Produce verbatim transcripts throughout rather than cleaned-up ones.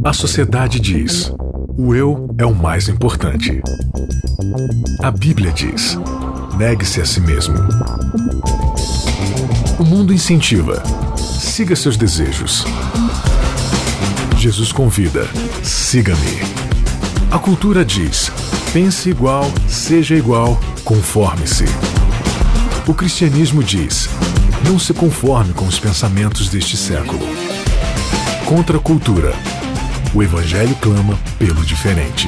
A sociedade diz: o eu é o mais importante. A Bíblia diz: negue-se a si mesmo. O mundo incentiva: siga seus desejos. Jesus convida: siga-me. A cultura diz: pense igual, seja igual, conforme-se. O cristianismo diz: não se conforme com os pensamentos deste século. Contra a cultura, o Evangelho clama pelo diferente.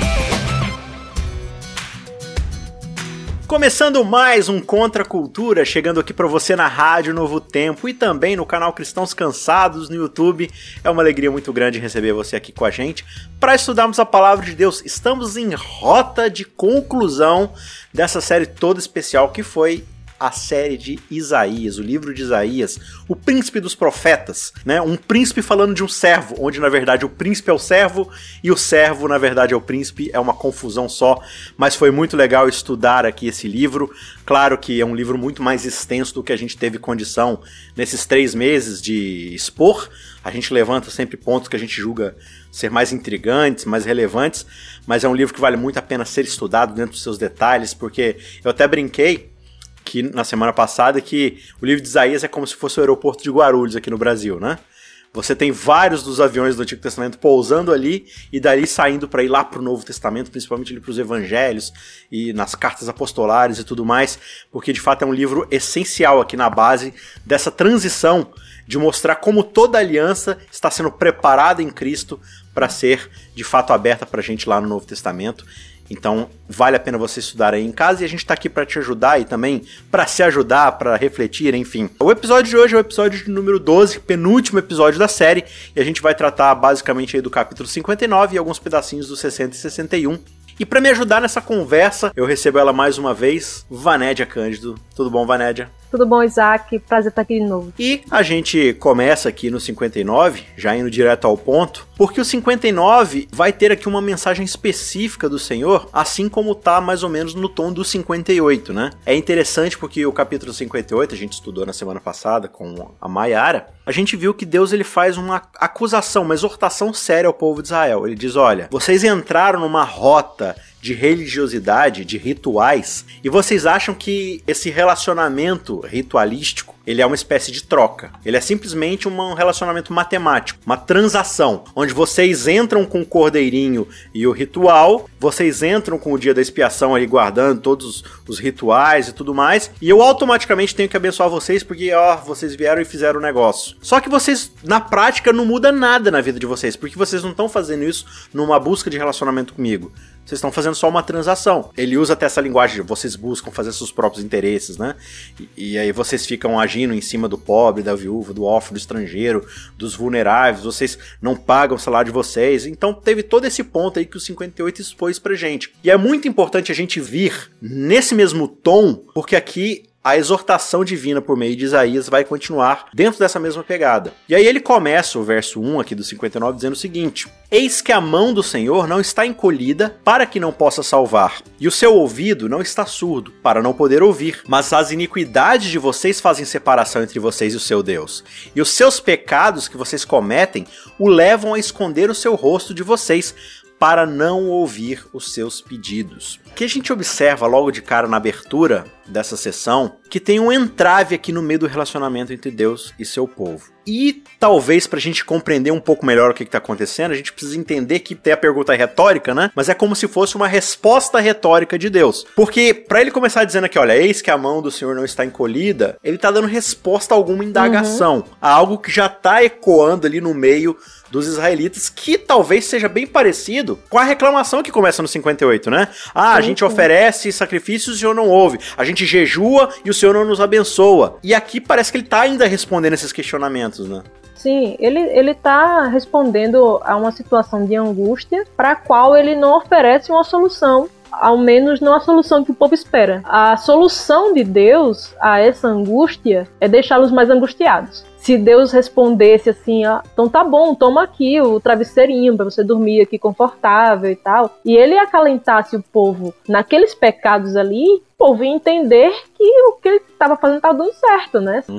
Começando mais um Contra a Cultura, chegando aqui para você na Rádio Novo Tempo e também no canal Cristãos Cansados no YouTube. É uma alegria muito grande receber você aqui com a gente para estudarmos a Palavra de Deus. Estamos em rota de conclusão dessa série toda especial que foi a série de Isaías, o livro de Isaías, o príncipe dos profetas, né? Um príncipe falando de um servo, onde na verdade o príncipe é o servo e o servo na verdade é o príncipe, é uma confusão só, mas foi muito legal estudar aqui esse livro. Claro que é um livro muito mais extenso do que a gente teve condição nesses três meses de expor. A gente levanta sempre pontos que a gente julga ser mais intrigantes, mais relevantes, mas é um livro que vale muito a pena ser estudado dentro dos seus detalhes, porque eu até brinquei que na semana passada que o livro de Isaías é como se fosse o aeroporto de Guarulhos aqui no Brasil, né? Você tem vários dos aviões do Antigo Testamento pousando ali e dali saindo para ir lá para o Novo Testamento, principalmente ali para os Evangelhos e nas cartas apostolares e tudo mais, porque de fato é um livro essencial aqui na base dessa transição de mostrar como toda aliança está sendo preparada em Cristo para ser de fato aberta para a gente lá no Novo Testamento. Então vale a pena você estudar aí em casa e a gente tá aqui para te ajudar e também para se ajudar, para refletir, enfim. O episódio de hoje é o episódio de número doze, penúltimo episódio da série, e a gente vai tratar basicamente aí do capítulo cinquenta e nove e alguns pedacinhos do sessenta e sessenta e um. E para me ajudar nessa conversa, eu recebo ela mais uma vez, Vanédia Cândido. Tudo bom, Vanédia? Tudo bom, Isaac? Prazer estar aqui de novo. E a gente começa aqui no cinquenta e nove, já indo direto ao ponto, porque o cinquenta e nove vai ter aqui uma mensagem específica do Senhor, assim como tá mais ou menos no tom do cinquenta e oito, né? É interessante porque o capítulo cinquenta e oito, a gente estudou na semana passada com a Maiara, a gente viu que Deus ele faz uma acusação, uma exortação séria ao povo de Israel. Ele diz: olha, vocês entraram numa rota de religiosidade, de rituais, e vocês acham que esse relacionamento ritualístico, ele é uma espécie de troca. Ele é simplesmente um relacionamento matemático, uma transação, onde vocês entram com o cordeirinho e o ritual, vocês entram com o dia da expiação ali guardando todos os rituais e tudo mais, e eu automaticamente tenho que abençoar vocês porque, ó, vocês vieram e fizeram o negócio. Só que vocês, na prática, não muda nada na vida de vocês, porque vocês não estão fazendo isso numa busca de relacionamento comigo. Vocês estão fazendo só uma transação. Ele usa até essa linguagem de vocês buscam fazer seus próprios interesses, né? E, e aí vocês ficam agindo em cima do pobre, da viúva, do órfão, do estrangeiro, dos vulneráveis, vocês não pagam o salário de vocês. Então teve todo esse ponto aí que o cinquenta e oito expôs pra gente. E é muito importante a gente vir nesse mesmo tom, porque aqui a exortação divina por meio de Isaías vai continuar dentro dessa mesma pegada. E aí ele começa o verso um aqui do cinquenta e nove dizendo o seguinte: eis que a mão do Senhor não está encolhida para que não possa salvar, e o seu ouvido não está surdo para não poder ouvir, mas as iniquidades de vocês fazem separação entre vocês e o seu Deus, e os seus pecados que vocês cometem o levam a esconder o seu rosto de vocês, para não ouvir os seus pedidos. O que a gente observa logo de cara na abertura dessa sessão, que tem um entrave aqui no meio do relacionamento entre Deus e seu povo. E talvez pra gente compreender um pouco melhor o que está acontecendo, a gente precisa entender que tem a pergunta retórica, né? Mas é como se fosse uma resposta retórica de Deus. Porque pra ele começar dizendo aqui, olha, eis que a mão do Senhor não está encolhida, ele tá dando resposta a alguma indagação, uhum. a algo que já tá ecoando ali no meio dos israelitas, que talvez seja bem parecido com a reclamação que começa no cinquenta e oito, né? Ah, a gente oferece sacrifícios e o Senhor não ouve. A gente jejua e o Senhor não nos abençoa. E aqui parece que ele tá ainda respondendo esses questionamentos, né? Sim, ele, ele tá respondendo a uma situação de angústia para a qual ele não oferece uma solução, ao menos não a solução que o povo espera. A solução de Deus a essa angústia é deixá-los mais angustiados. Se Deus respondesse assim, ah, então tá bom, toma aqui o travesseirinho pra você dormir aqui confortável e tal, e ele acalentasse o povo naqueles pecados ali, o povo ia entender que o que ele estava fazendo estava dando certo, né? Uhum.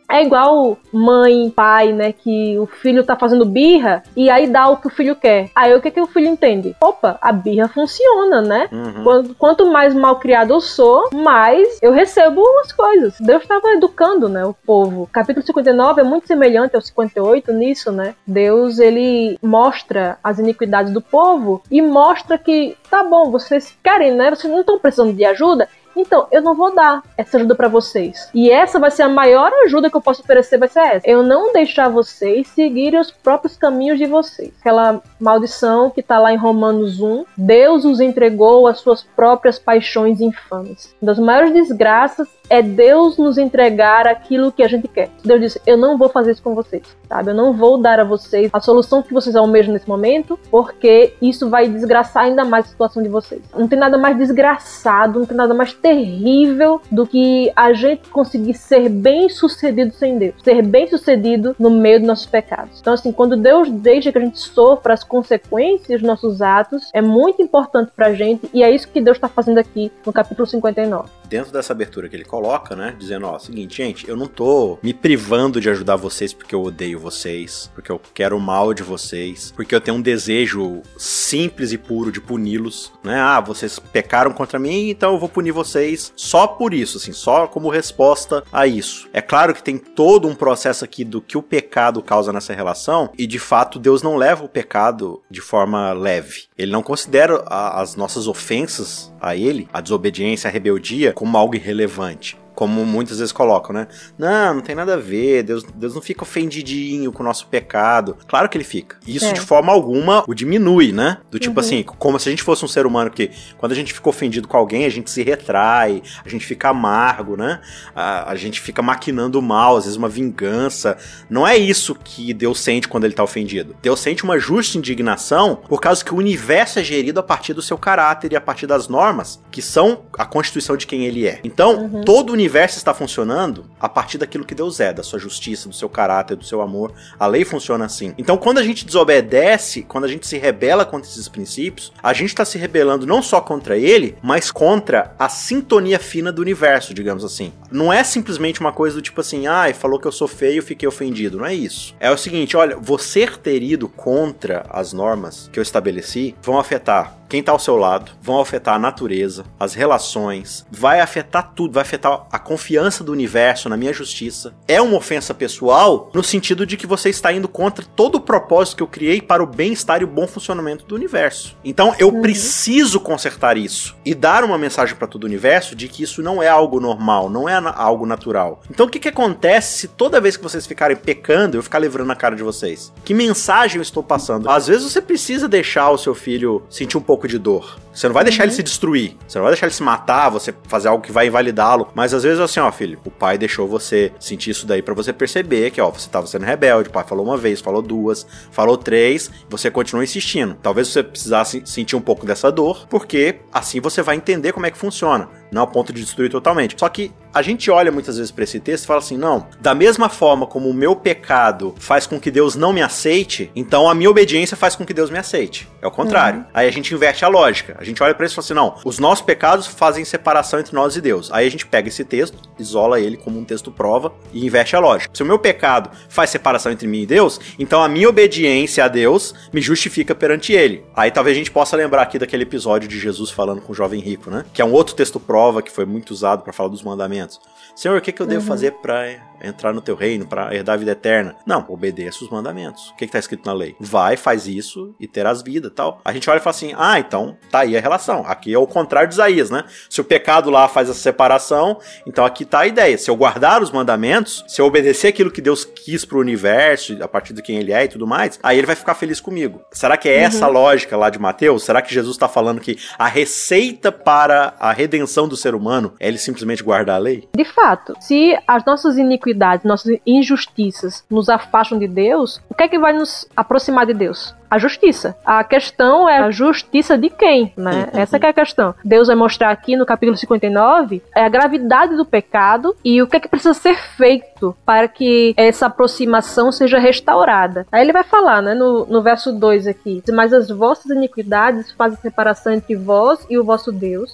É igual mãe, pai, né, que o filho tá fazendo birra e aí dá o que o filho quer. Aí o que, que o filho entende? Opa, a birra funciona, né? Uhum. Quanto, quanto mais mal criado eu sou, mais eu recebo as coisas. Deus estava educando, né, o povo. O capítulo cinquenta e nove é muito semelhante ao cinquenta e oito nisso, né? Deus, ele mostra as iniquidades do povo e mostra que, tá bom, vocês querem, né? Vocês não estão precisando de ajuda? Então, eu não vou dar essa ajuda pra vocês. E essa vai ser a maior ajuda que eu posso oferecer, vai ser essa. Eu não deixar vocês seguirem os próprios caminhos de vocês. Aquela maldição que tá lá em Romanos um. Deus os entregou às suas próprias paixões infames. Uma das maiores desgraças é Deus nos entregar aquilo que a gente quer. Deus disse, eu não vou fazer isso com vocês, sabe? Eu não vou dar a vocês a solução que vocês almejam nesse momento, porque isso vai desgraçar ainda mais a situação de vocês. Não tem nada mais desgraçado, não tem nada mais terrível do que a gente conseguir ser bem sucedido sem Deus. Ser bem sucedido no meio dos nossos pecados. Então, assim, quando Deus deixa que a gente sofra as consequências dos nossos atos, é muito importante pra gente, e é isso que Deus está fazendo aqui no capítulo cinquenta e nove. Dentro dessa abertura que ele coloca, né, dizendo, ó, seguinte, gente, eu não tô me privando de ajudar vocês porque eu odeio vocês, porque eu quero o mal de vocês, porque eu tenho um desejo simples e puro de puni-los, né, ah, vocês pecaram contra mim, então eu vou punir vocês só por isso, assim, só como resposta a isso. É claro que tem todo um processo aqui do que o pecado causa nessa relação, e de fato Deus não leva o pecado de forma leve. Ele não considera a, as nossas ofensas a ele, a desobediência, a rebeldia, como algo irrelevante. Como muitas vezes colocam, né? Não, não tem nada a ver, Deus, Deus não fica ofendidinho com o nosso pecado. Claro que ele fica. Isso é. De forma alguma o diminui, né? Do tipo uhum. assim, como se a gente fosse um ser humano que quando a gente fica ofendido com alguém, a gente se retrai, a gente fica amargo, né? A, a gente fica maquinando mal, às vezes uma vingança. Não é isso que Deus sente quando ele tá ofendido. Deus sente uma justa indignação por causa que o universo é gerido a partir do seu caráter e a partir das normas que são a constituição de quem ele é. Então, uhum. todo o universo O universo está funcionando a partir daquilo que Deus é, da sua justiça, do seu caráter, do seu amor. A lei funciona assim. Então, quando a gente desobedece, quando a gente se rebela contra esses princípios, a gente está se rebelando não só contra ele, mas contra a sintonia fina do universo, digamos assim. Não é simplesmente uma coisa do tipo assim, ah, falou que eu sou feio, fiquei ofendido. Não é isso. É o seguinte, olha, você ter ido contra as normas que eu estabeleci vão afetar quem tá ao seu lado, vão afetar a natureza, as relações, vai afetar tudo, vai afetar a confiança do universo na minha justiça. É uma ofensa pessoal no sentido de que você está indo contra todo o propósito que eu criei para o bem-estar e o bom funcionamento do universo. Então eu uhum. preciso consertar isso e dar uma mensagem para todo o universo de que isso não é algo normal, não é algo natural. Então o que que acontece se toda vez que vocês ficarem pecando, eu ficar livrando a cara de vocês? Que mensagem eu estou passando? Às vezes você precisa deixar o seu filho sentir um pouco de dor. Você não vai deixar uhum. ele se destruir, você não vai deixar ele se matar, você fazer algo que vai invalidá-lo, mas às vezes assim, ó, filho, o pai deixou você sentir isso daí pra você perceber que, ó, você tava sendo rebelde, o pai falou uma vez, falou duas, falou três, você continua insistindo. Talvez você precisasse sentir um pouco dessa dor, porque assim você vai entender como é que funciona, não a ponto de destruir totalmente. Só que a gente olha muitas vezes pra esse texto e fala assim, não, da mesma forma como o meu pecado faz com que Deus não me aceite, então a minha obediência faz com que Deus me aceite. É o contrário. Uhum. Aí a gente inverte a lógica. A gente olha pra isso e fala assim, não, os nossos pecados fazem separação entre nós e Deus. Aí a gente pega esse texto, isola ele como um texto prova e inverte a lógica. Se o meu pecado faz separação entre mim e Deus, então a minha obediência a Deus me justifica perante ele. Aí talvez a gente possa lembrar aqui daquele episódio de Jesus falando com o jovem rico, né? Que é um outro texto prova que foi muito usado pra falar dos mandamentos. Senhor, o que, que eu devo uhum. fazer pra entrar no teu reino, pra herdar a vida eterna? Não, obedeça os mandamentos. O que, que tá escrito na lei? Vai, faz isso e terás vida e tal. A gente olha e fala assim, ah, então tá aí a relação. Aqui é o contrário de Isaías, né? Se o pecado lá faz essa separação, então aqui tá a ideia. Se eu guardar os mandamentos, se eu obedecer aquilo que Deus quis pro universo, a partir de quem ele é e tudo mais, aí ele vai ficar feliz comigo. Será que é essa uhum. lógica lá de Mateus? Será que Jesus tá falando que a receita para a redenção do ser humano é ele simplesmente guardar a lei? De fato. Se as nossas iniquidades, nossas injustiças nos afastam de Deus, o que é que vai nos aproximar de Deus? A justiça. A questão é a justiça de quem, né? Uhum. Essa que é a questão. Deus vai mostrar aqui no capítulo cinquenta e nove é a gravidade do pecado e o que é que precisa ser feito para que essa aproximação seja restaurada. Aí ele vai falar, né, no, no verso dois aqui, mas as vossas iniquidades fazem separação entre vós e o vosso Deus,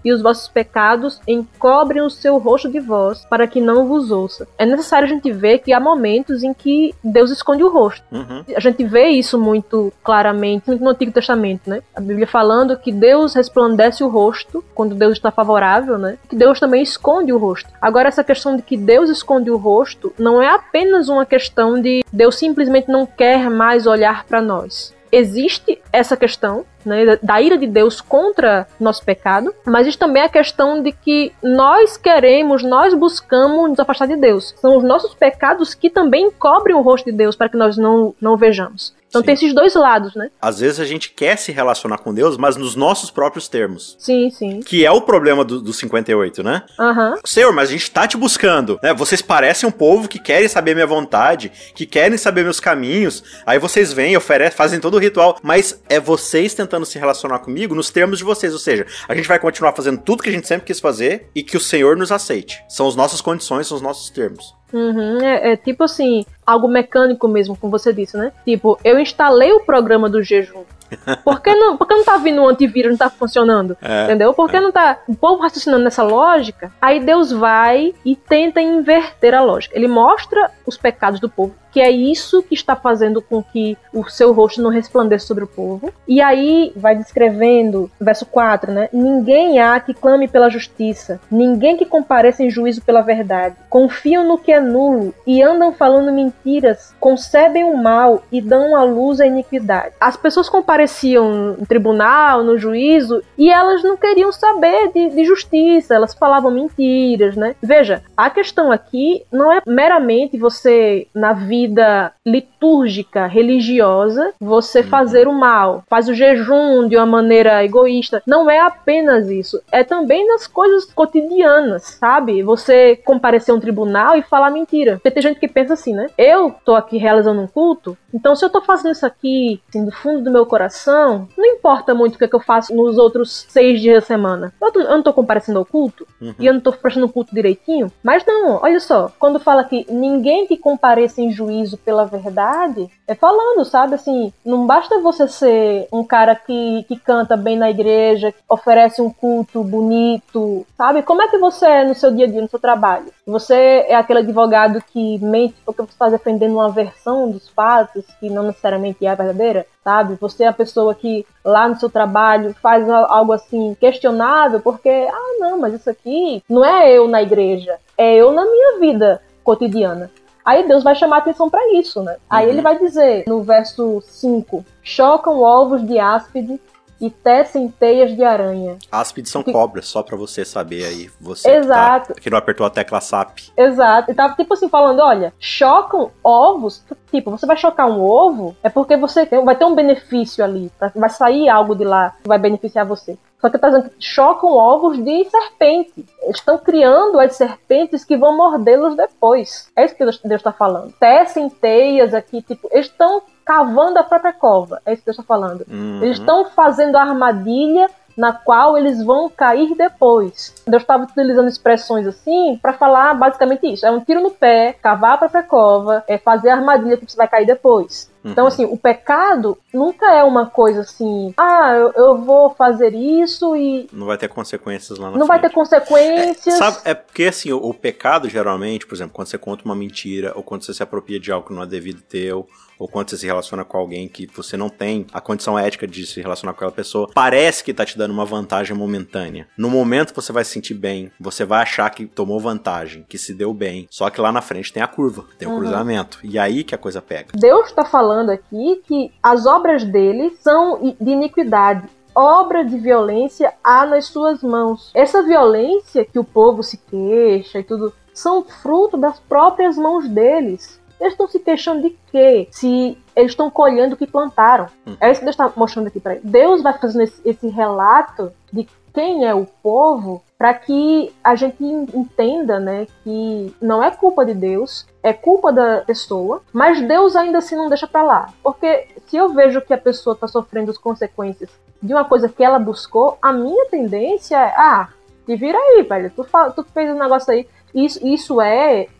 e os vossos pecados encobrem o seu rosto de vós, para que não vos ouça. É necessário a gente ver que há momentos em que Deus esconde o rosto. Uhum. A gente vê isso muito claramente no Antigo Testamento, né? A Bíblia falando que Deus resplandece o rosto quando Deus está favorável, né? Que Deus também esconde o rosto. Agora, essa questão de que Deus esconde o rosto não é apenas uma questão de Deus simplesmente não quer mais olhar para nós. Existe essa questão, né, da ira de Deus contra nosso pecado, mas existe também a questão de que nós queremos, nós buscamos nos afastar de Deus. São os nossos pecados que também cobrem o rosto de Deus para que nós não, não o vejamos. Então Sim. tem esses dois lados, né? Às vezes a gente quer se relacionar com Deus, mas nos nossos próprios termos. Sim, sim. Que é o problema do, do cinquenta e oito, né? Aham. Uhum. Senhor, mas a gente tá te buscando, né? Vocês parecem um povo que querem saber minha vontade, que querem saber meus caminhos. Aí vocês vêm, oferecem, fazem todo o ritual. Mas é vocês tentando se relacionar comigo nos termos de vocês. Ou seja, a gente vai continuar fazendo tudo que a gente sempre quis fazer e que o Senhor nos aceite. São as nossas condições, são os nossos termos. Uhum, é, é tipo assim, algo mecânico mesmo, como você disse, né? Tipo, eu instalei o programa do jejum. Por que não, por que não tá vindo um antivírus, não tá funcionando? É, entendeu? Por que é. não tá o povo raciocinando nessa lógica? Aí Deus vai e tenta inverter a lógica. Ele mostra os pecados do povo, que é isso que está fazendo com que o seu rosto não resplandeça sobre o povo. E aí vai descrevendo, verso quatro, né? Ninguém há que clame pela justiça, ninguém que compareça em juízo pela verdade. Confiam no que é nulo e andam falando mentiras, concebem o mal e dão à luz a iniquidade. As pessoas compareciam no tribunal, no juízo, e elas não queriam saber de, de justiça, elas falavam mentiras, né? Veja, a questão aqui não é meramente você, na vida litúrgica, religiosa, você fazer o mal, faz o jejum de uma maneira egoísta. Não é apenas isso, é também nas coisas cotidianas, sabe? Você comparecer a um tribunal e falar mentira. Porque tem gente que pensa assim, né? Eu tô aqui realizando um culto, então se eu tô fazendo isso aqui, assim, do fundo do meu coração, não importa muito o que, é que eu faço nos outros seis dias da semana. Eu, tô, eu não tô comparecendo ao culto, uhum. e eu não tô prestando o culto direitinho, mas não, olha só, quando fala que ninguém que compareça em juízo pela verdade, é falando, sabe, assim, não basta você ser um cara que, que canta bem na igreja, que oferece um culto bonito, sabe? Como é que você é no seu dia a dia, no seu trabalho? Você é aquele advogado que mente porque você está defendendo uma versão dos fatos que não necessariamente é a verdadeira, sabe? Você é a pessoa que lá no seu trabalho faz algo assim questionável porque, ah, não, mas isso aqui não é eu na igreja, é eu na minha vida cotidiana. Aí Deus vai chamar atenção para isso, né? Aí uhum. ele vai dizer, no verso cinco, chocam ovos de áspide e tecem teias de aranha. Áspides são que... cobras, só pra você saber aí. Você Exato. Tá, que não apertou a tecla S A P. Exato. E tava tipo assim falando, olha, chocam ovos, tipo, você vai chocar um ovo, é porque você tem, vai ter um benefício ali, vai sair algo de lá que vai beneficiar você. Só que tá dizendo que chocam ovos de serpente. Eles estão criando as serpentes que vão mordê-los depois. É isso que Deus está falando. Tecem teias aqui, tipo, eles estão cavando a própria cova. É isso que Deus está falando. Uhum. Eles estão fazendo a armadilha na qual eles vão cair depois. Deus estava utilizando expressões assim para falar basicamente isso. É um tiro no pé, cavar a própria cova, é fazer a armadilha que você vai cair depois. Uhum. Então, assim, o pecado nunca é uma coisa assim, ah, eu, eu vou fazer isso e... Não vai ter consequências lá na Não frente. vai ter consequências. É, sabe, é porque, assim, o, o pecado, geralmente, por exemplo, quando você conta uma mentira, ou quando você se apropria de algo que não é devido teu, ou quando você se relaciona com alguém que você não tem a condição ética de se relacionar com aquela pessoa, parece que tá te dando uma vantagem momentânea. No momento você vai se sentir bem, você vai achar que tomou vantagem, que se deu bem, só que lá na frente tem a curva, tem o uhum. cruzamento, e aí que a coisa pega. Deus tá falando aqui que as obras dele são de iniquidade. Obra de violência há nas suas mãos. Essa violência que o povo se queixa e tudo, são fruto das próprias mãos deles. Eles estão se queixando de quê? Se eles estão colhendo o que plantaram. Hum. É isso que Deus está mostrando aqui para ele. Deus vai fazendo esse, esse relato de quem é o povo para que a gente entenda, né, que não é culpa de Deus, é culpa da pessoa, mas Deus ainda assim não deixa para lá. Porque se eu vejo que a pessoa está sofrendo as consequências de uma coisa que ela buscou, a minha tendência é, ah, te vira aí, velho, tu, tu fez um negócio aí. Isso, isso é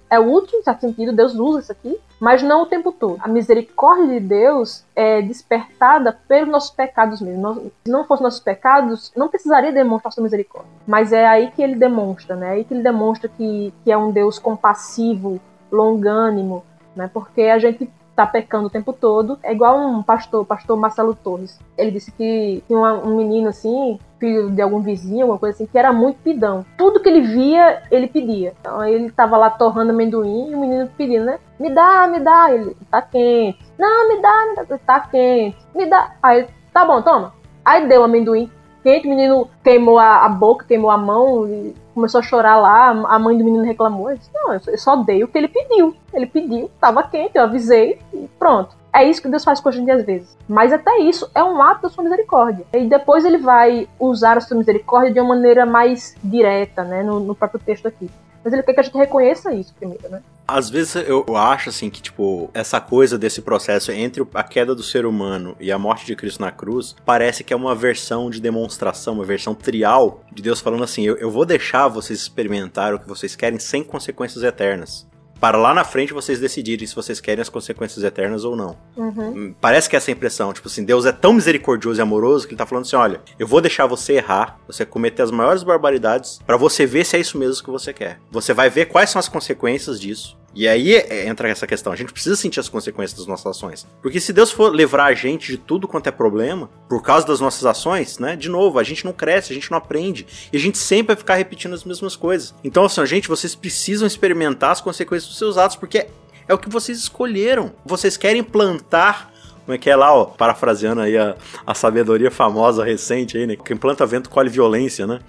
é útil, em certo sentido, Deus usa isso aqui, mas não o tempo todo. A misericórdia de Deus é despertada pelos nossos pecados mesmo. Se não fossem nossos pecados, não precisaria demonstrar sua misericórdia. Mas é aí que ele demonstra, né? É aí que ele demonstra que, que é um Deus compassivo, longânimo, né? Porque a gente tá pecando o tempo todo. É igual um pastor, o pastor Marcelo Torres. Ele disse que tinha um menino assim, filho de algum vizinho, alguma coisa assim, que era muito pidão. Tudo que ele via, ele pedia. Então ele tava lá torrando amendoim e o menino pedindo, né? Me dá, me dá. Ele, tá quente. Não, me dá, me dá. Tá quente. Me dá. Aí, tá bom, toma. Aí deu o amendoim quente, o menino queimou a, a boca, queimou a mão e começou a chorar lá. A mãe do menino reclamou. Eu disse, não, eu só dei o que ele pediu. Ele pediu, tava quente, eu avisei e pronto. É isso que Deus faz com a gente às vezes. Mas até isso é um ato da sua misericórdia. E depois ele vai usar a sua misericórdia de uma maneira mais direta, né, no, no próprio texto aqui. Mas ele quer que a gente reconheça isso primeiro, né? Às vezes eu acho, assim, que, tipo, essa coisa desse processo entre a queda do ser humano e a morte de Cristo na cruz, parece que é uma versão de demonstração, uma versão trial de Deus falando assim, eu, eu vou deixar vocês experimentarem o que vocês querem sem consequências eternas. Para lá na frente vocês decidirem se vocês querem as consequências eternas ou não. Uhum. Parece que é essa impressão, tipo assim, Deus é tão misericordioso e amoroso que ele tá falando assim, olha, eu vou deixar você errar, você cometer as maiores barbaridades, para você ver se é isso mesmo que você quer. Você vai ver quais são as consequências disso. E aí entra essa questão, a gente precisa sentir as consequências das nossas ações. Porque se Deus for livrar a gente de tudo quanto é problema, por causa das nossas ações, né, de novo, a gente não cresce, a gente não aprende, e a gente sempre vai ficar repetindo as mesmas coisas. Então, assim, gente, vocês precisam experimentar as consequências dos seus atos, porque é o que vocês escolheram. Vocês querem plantar, como é que é lá, ó, parafraseando aí a, a sabedoria famosa recente aí, né? Quem planta vento colhe violência, né?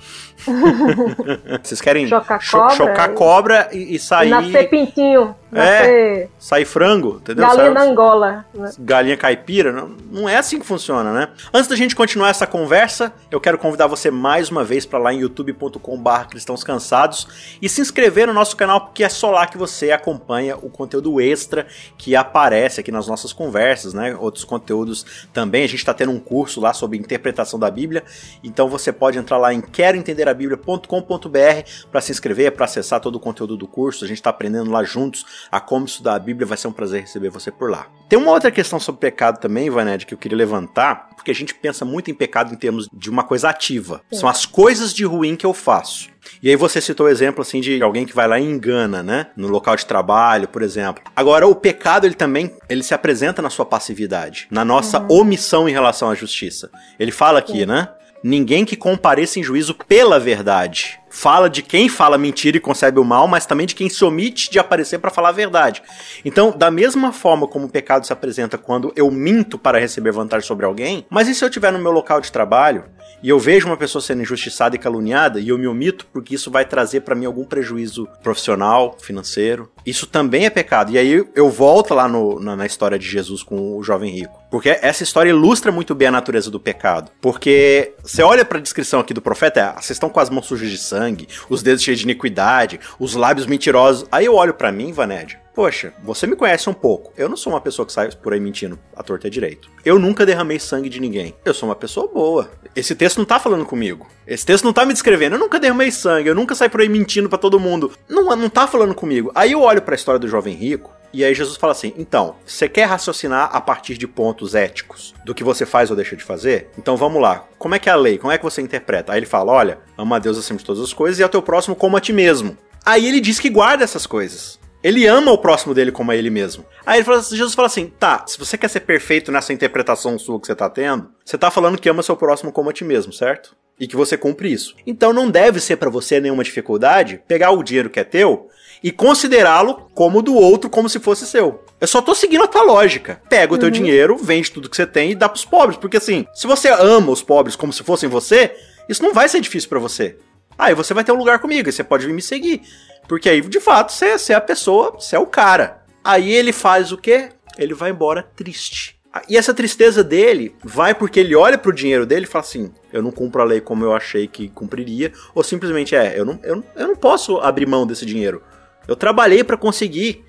Vocês querem chocar cho- cobra, chocar cobra e, e sair... Nascer pintinho. É, nascer... sair frango, entendeu? Galinha Sair... da Angola. Né? Galinha caipira, não, não é assim que funciona, né? Antes da gente continuar essa conversa, eu quero convidar você mais uma vez para lá em youtube ponto com barra cristãos cansados e se inscrever no nosso canal, porque é só lá que você acompanha o conteúdo extra que aparece aqui nas nossas conversas, né? Outros conteúdos também, a gente está tendo um curso lá sobre interpretação da Bíblia, então você pode entrar lá em quero entender a bíblia ponto com ponto b r para se inscrever, para acessar todo o conteúdo do curso, a gente está aprendendo lá juntos a como estudar a Bíblia, vai ser um prazer receber você por lá. Tem uma outra questão sobre pecado também, Ivanete, que eu queria levantar, porque a gente pensa muito em pecado em termos de uma coisa ativa, Sim. São as coisas de ruim que eu faço. E aí você citou o exemplo assim de alguém que vai lá e engana, né? No local de trabalho, por exemplo. Agora, o pecado, ele também ele se apresenta na sua passividade, na nossa uhum. omissão em relação à justiça. Ele fala aqui, Sim. né? Ninguém que compareça em juízo pela verdade. Fala de quem fala mentira e concebe o mal, mas também de quem se omite de aparecer para falar a verdade. Então, da mesma forma como o pecado se apresenta quando eu minto para receber vantagem sobre alguém, mas e se eu estiver no meu local de trabalho e eu vejo uma pessoa sendo injustiçada e caluniada e eu me omito porque isso vai trazer para mim algum prejuízo profissional, financeiro? Isso também é pecado. E aí eu volto lá no, na, na história de Jesus com o jovem rico. Porque essa história ilustra muito bem a natureza do pecado. Porque você olha para a descrição aqui do profeta, é, vocês estão com as mãos sujas de sangue, os dedos cheios de iniquidade, os lábios mentirosos. Aí eu olho para mim, Vanédia, poxa, você me conhece um pouco. Eu não sou uma pessoa que sai por aí mentindo à torta e à direito. Eu nunca derramei sangue de ninguém. Eu sou uma pessoa boa. Esse texto não tá falando comigo. Esse texto não tá me descrevendo. Eu nunca derramei sangue. Eu nunca saí por aí mentindo pra todo mundo. Não, não tá falando comigo. Aí eu olho pra história do jovem rico e aí Jesus fala assim, então, você quer raciocinar a partir de pontos éticos do que você faz ou deixa de fazer? Então vamos lá. Como é que é a lei? Como é que você interpreta? Aí ele fala, olha, ama a Deus acima de todas as coisas e ao teu próximo como a ti mesmo. Aí ele diz que guarda essas coisas. Ele ama o próximo dele como a ele mesmo. Aí ele fala, Jesus fala assim, tá, se você quer ser perfeito nessa interpretação sua que você tá tendo, você tá falando que ama seu próximo como a ti mesmo, certo? E que você cumpre isso. Então não deve ser pra você nenhuma dificuldade pegar o dinheiro que é teu e considerá-lo como do outro, como se fosse seu. Eu só tô seguindo a tua lógica. Pega o uhum. teu dinheiro, vende tudo que você tem e dá pros pobres. Porque assim, se você ama os pobres como se fossem você, isso não vai ser difícil pra você. Aí você vai ter um lugar comigo e você pode vir me seguir. Porque aí, de fato, você, você é a pessoa, você é o cara. Aí ele faz o quê? Ele vai embora triste. E essa tristeza dele vai porque ele olha pro dinheiro dele e fala assim, eu não cumpro a lei como eu achei que cumpriria, ou simplesmente é, eu não, eu, eu não posso abrir mão desse dinheiro. Eu trabalhei pra conseguir.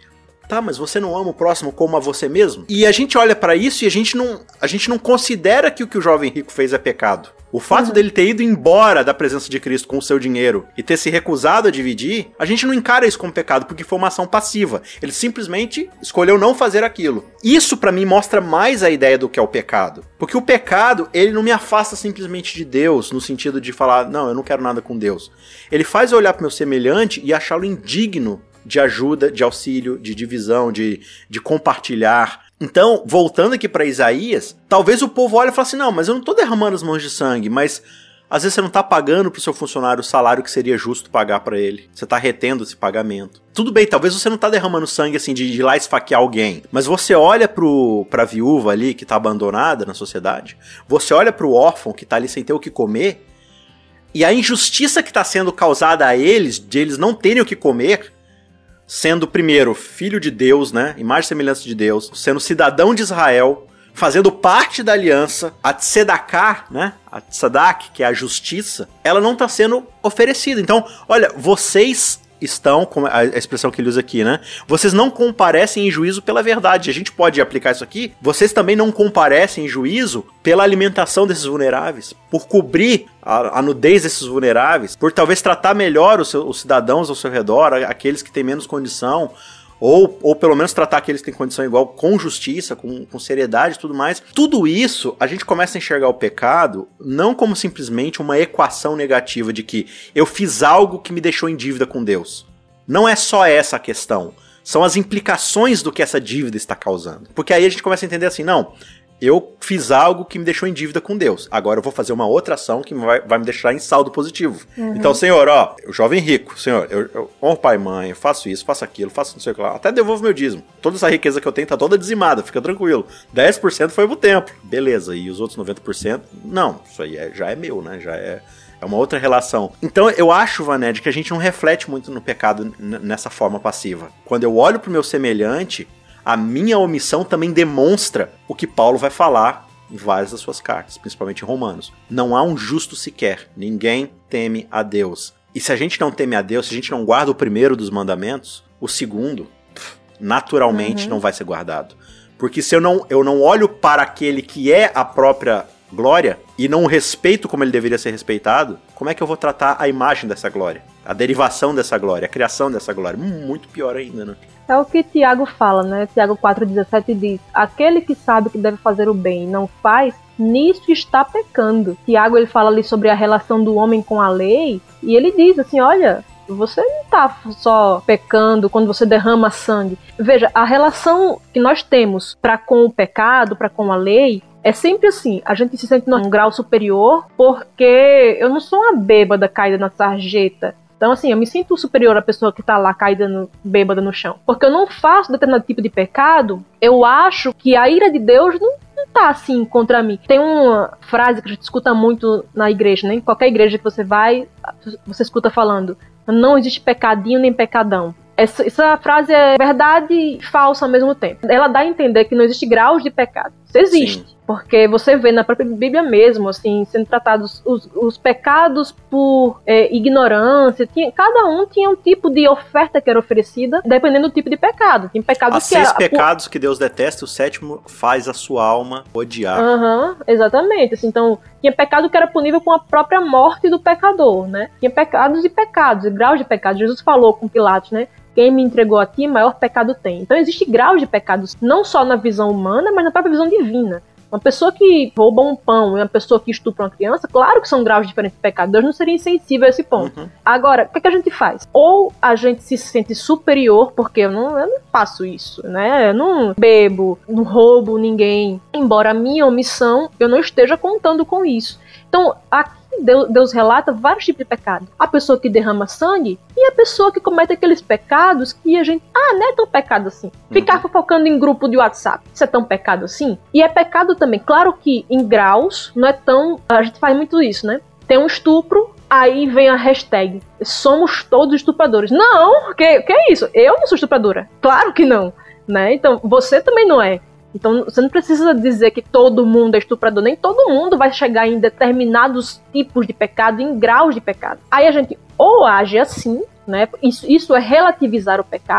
Tá, mas você não ama o próximo como a você mesmo? E a gente olha pra isso e a gente não, a gente não considera que o que o jovem rico fez é pecado. O fato uhum. dele ter ido embora da presença de Cristo com o seu dinheiro e ter se recusado a dividir, a gente não encara isso como pecado, porque foi uma ação passiva. Ele simplesmente escolheu não fazer aquilo. Isso pra mim mostra mais a ideia do que é o pecado. Porque o pecado, ele não me afasta simplesmente de Deus, no sentido de falar, não, eu não quero nada com Deus. Ele faz eu olhar pro meu semelhante e achá-lo indigno de ajuda, de auxílio, de divisão, de, de compartilhar. Então, voltando aqui para Isaías, talvez o povo olhe e fale assim, não, mas eu não estou derramando as mãos de sangue, mas às vezes você não está pagando para o seu funcionário o salário que seria justo pagar para ele. Você está retendo esse pagamento. Tudo bem, talvez você não está derramando sangue assim de ir lá esfaquear alguém, mas você olha para a viúva ali que está abandonada na sociedade, você olha para o órfão que está ali sem ter o que comer, e a injustiça que está sendo causada a eles, de eles não terem o que comer, sendo primeiro filho de Deus, né, imagem e semelhança de Deus, sendo cidadão de Israel, fazendo parte da aliança, a tzedaká, né, a tzedak, que é a justiça, ela não está sendo oferecida. Então, olha, vocês estão, como a expressão que ele usa aqui, né, vocês não comparecem em juízo pela verdade. A gente pode aplicar isso aqui. Vocês também não comparecem em juízo pela alimentação desses vulneráveis, por cobrir a, a nudez desses vulneráveis, por talvez tratar melhor os, seus, os cidadãos ao seu redor, aqueles que têm menos condição, ou, ou pelo menos tratar aqueles que têm condição igual com justiça, com, com seriedade e tudo mais. Tudo isso, a gente começa a enxergar o pecado não como simplesmente uma equação negativa de que eu fiz algo que me deixou em dívida com Deus. Não é só essa a questão. São as implicações do que essa dívida está causando. Porque aí a gente começa a entender assim, não, eu fiz algo que me deixou em dívida com Deus. Agora eu vou fazer uma outra ação que vai, vai me deixar em saldo positivo. Uhum. Então, Senhor, ó, o jovem rico, Senhor, eu, eu honro pai e mãe, eu faço isso, faço aquilo, faço não sei o que lá, até devolvo meu dízimo. Toda essa riqueza que eu tenho tá toda dizimada, fica tranquilo. dez por cento foi pro templo. Beleza, e os outros noventa por cento? Não, isso aí é, já é meu, né? Já é... É uma outra relação. Então eu acho, Vaned, que a gente não reflete muito no pecado n- nessa forma passiva. Quando eu olho pro meu semelhante, a minha omissão também demonstra o que Paulo vai falar em várias das suas cartas, principalmente em Romanos. Não há um justo sequer. Ninguém teme a Deus. E se a gente não teme a Deus, se a gente não guarda o primeiro dos mandamentos, o segundo, naturalmente, uhum. não vai ser guardado. Porque se eu não, eu não olho para aquele que é a própria glória e não o respeito como ele deveria ser respeitado, como é que eu vou tratar a imagem dessa glória? A derivação dessa glória, a criação dessa glória? Muito pior ainda, né? É o que Tiago fala, né? Tiago quatro dezessete diz, aquele que sabe que deve fazer o bem e não faz, nisso está pecando. Tiago, ele fala ali sobre a relação do homem com a lei, e ele diz assim, olha, você não está só pecando quando você derrama sangue. Veja, a relação que nós temos para com o pecado, para com a lei, é sempre assim, a gente se sente num grau superior porque eu não sou uma bêbada caída na sarjeta. Então, assim, eu me sinto superior à pessoa que tá lá caída no, bêbada no chão. Porque eu não faço determinado tipo de pecado, eu acho que a ira de Deus não, não tá assim contra mim. Tem uma frase que a gente escuta muito na igreja, né? Em qualquer igreja que você vai, você escuta falando, não existe pecadinho nem pecadão. Essa, essa frase é verdade e falsa ao mesmo tempo. Ela dá a entender que não existe graus de pecado. Isso existe. Sim. Porque você vê na própria Bíblia mesmo, assim, sendo tratados os, os pecados por é, ignorância. Tinha, cada um tinha um tipo de oferta que era oferecida, dependendo do tipo de pecado. Tem pecados Há que seis era, pecados por... que Deus detesta, o sétimo faz a sua alma odiar. Aham, uhum, exatamente. Assim, então, tinha pecado que era punível com a própria morte do pecador, né? Tinha pecados e pecados, e graus de pecado. Jesus falou com Pilatos, né? Quem me entregou a ti, maior pecado tem. Então existe graus de pecados, não só na visão humana, mas na própria visão divina. Uma pessoa que rouba um pão e uma pessoa que estupra uma criança, claro que são graus diferentes de pecado. Deus não seria insensível a esse ponto. Uhum. Agora, o que, é que a gente faz? Ou a gente se sente superior, porque eu não, eu não faço isso, né? Eu não bebo, não roubo ninguém. Embora a minha omissão, eu não esteja contando com isso. Então, aqui Deus, Deus relata vários tipos de pecado. A pessoa que derrama sangue e a pessoa que comete aqueles pecados que a gente... Ah, não é tão pecado assim. Ficar uhum. fofocando em grupo de WhatsApp. Isso é tão pecado assim? E é pecado também. Claro que em graus não é tão... A gente faz muito isso, né? Tem um estupro, aí vem a hashtag somos todos estupradores. Não, que, que é isso? Eu não sou estupradora. Claro que não. Né? Então, você também não é. Então, você não precisa dizer que todo mundo é estuprador. Nem todo mundo vai chegar em determinados tipos de pecado, em graus de pecado. Aí a gente ou age assim, né? Isso, isso é relativizar o pecado.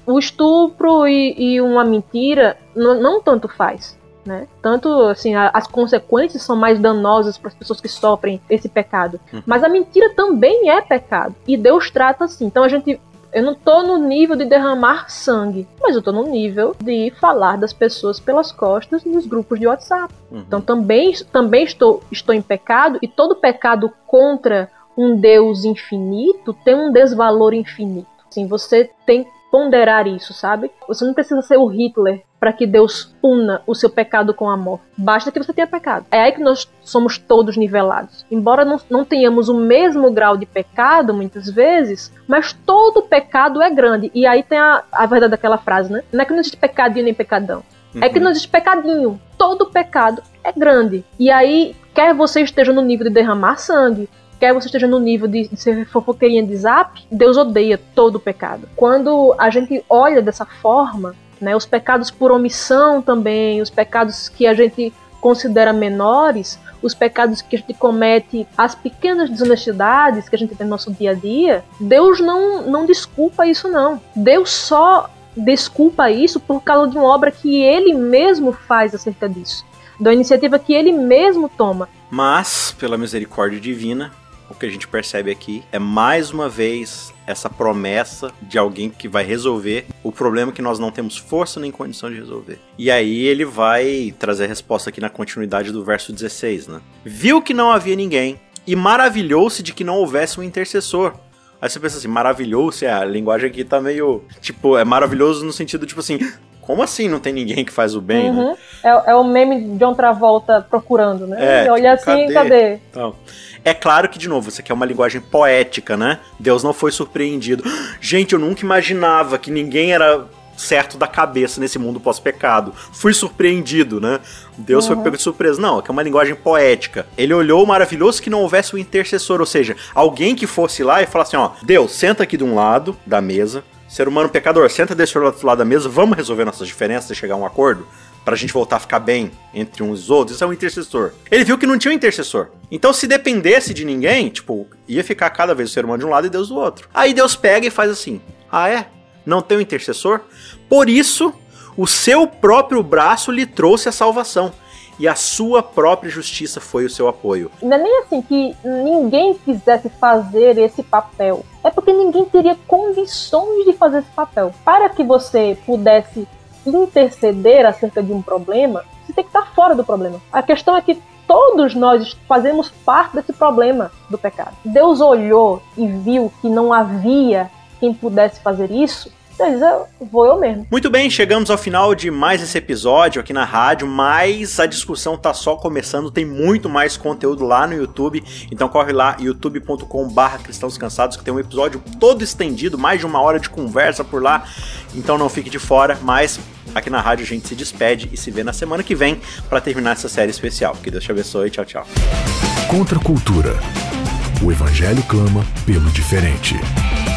o estupro e, e uma mentira não, não tanto faz. Né? Tanto, assim, a, as consequências são mais danosas para as pessoas que sofrem esse pecado. Uhum. Mas a mentira também é pecado. E Deus trata assim. Então a gente... Eu não tô no nível de derramar sangue, mas eu tô no nível de falar das pessoas pelas costas nos grupos de WhatsApp. Uhum. Então também, também estou, estou em pecado, e todo pecado contra um Deus infinito tem um desvalor infinito. Assim, você tem que ponderar isso, sabe? Você não precisa ser o Hitler para que Deus puna o seu pecado com a morte. Basta que você tenha pecado. É aí que nós somos todos nivelados. Embora não, não tenhamos o mesmo grau de pecado, muitas vezes, mas todo pecado é grande. E aí tem a, a verdade daquela frase, né? Não é que não existe pecadinho nem pecadão. Uhum. É que não existe pecadinho. Todo pecado é grande. E aí, quer você esteja no nível de derramar sangue, quer você esteja no nível de, de ser fofoqueirinha de zap, Deus odeia todo o pecado. Quando a gente olha dessa forma, né, os pecados por omissão também, os pecados que a gente considera menores, os pecados que a gente comete, as pequenas desonestidades que a gente tem no nosso dia a dia, Deus não, não desculpa isso não. Deus só desculpa isso por causa de uma obra que Ele mesmo faz acerca disso, da iniciativa que Ele mesmo toma. Mas, pela misericórdia divina, o que a gente percebe aqui é mais uma vez essa promessa de alguém que vai resolver o problema que nós não temos força nem condição de resolver. E aí ele vai trazer a resposta aqui na continuidade do verso dezesseis, né? Viu que não havia ninguém e maravilhou-se de que não houvesse um intercessor. Aí você pensa assim, maravilhou-se, a linguagem aqui tá meio, tipo, é maravilhoso no sentido, tipo assim, como assim não tem ninguém que faz o bem, uhum. né? É, é o meme de John Travolta procurando, né? É, olha tipo, assim, cadê? cadê? Então, é claro que, de novo, isso aqui é uma linguagem poética, né? Deus não foi surpreendido. Gente, eu nunca imaginava que ninguém era certo da cabeça nesse mundo pós-pecado. Fui surpreendido, né? Deus uhum. foi pego de surpresa. Não, aqui é uma linguagem poética. Ele olhou maravilhoso que não houvesse um intercessor, ou seja, alguém que fosse lá e falasse assim, ó, Deus, senta aqui de um lado da mesa, ser humano pecador, senta desse outro lado da mesa, vamos resolver nossas diferenças e chegar a um acordo? Pra gente voltar a ficar bem entre uns e os outros, isso é um intercessor. Ele viu que não tinha um intercessor. Então, se dependesse de ninguém, tipo, ia ficar cada vez o ser humano de um lado e Deus do outro. Aí Deus pega e faz assim, ah é? Não tem um intercessor? Por isso, o seu próprio braço lhe trouxe a salvação. E a sua própria justiça foi o seu apoio. Não é nem assim que ninguém quisesse fazer esse papel. É porque ninguém teria condições de fazer esse papel. Para que você pudesse interceder acerca de um problema, você tem que estar fora do problema. A questão é que todos nós fazemos parte desse problema do pecado. Deus olhou e viu que não havia quem pudesse fazer isso, Deus, eu vou eu mesmo. Muito bem, chegamos ao final de mais esse episódio aqui na rádio, mas a discussão tá só começando, tem muito mais conteúdo lá no YouTube, então corre lá, youtube ponto com barra cristãos cansados, que tem um episódio todo estendido, mais de uma hora de conversa por lá, então não fique de fora, mas aqui na rádio a gente se despede e se vê na semana que vem para terminar essa série especial. Que Deus te abençoe, tchau, tchau. Contra a cultura. O Evangelho clama pelo diferente.